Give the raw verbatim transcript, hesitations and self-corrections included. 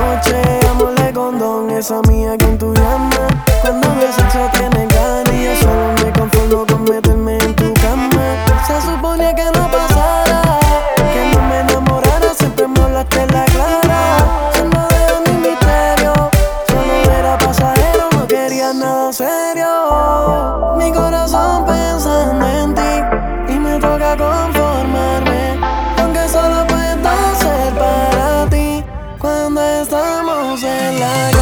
noche, amorle condón, esa mía quien tú llamas. Cuando de sexo tienes ganas y yo solo me conformo con meterme en tu cama. Se suponía que no pasara, que no me enamorara, siempre me hablaste en la clara. Yo no dejo ni misterio, solo era pasajero, no quería nada serio. Mi corazón pensando en ti y me toca conformarme, aunque solo puedo ser para ti cuando estamos en la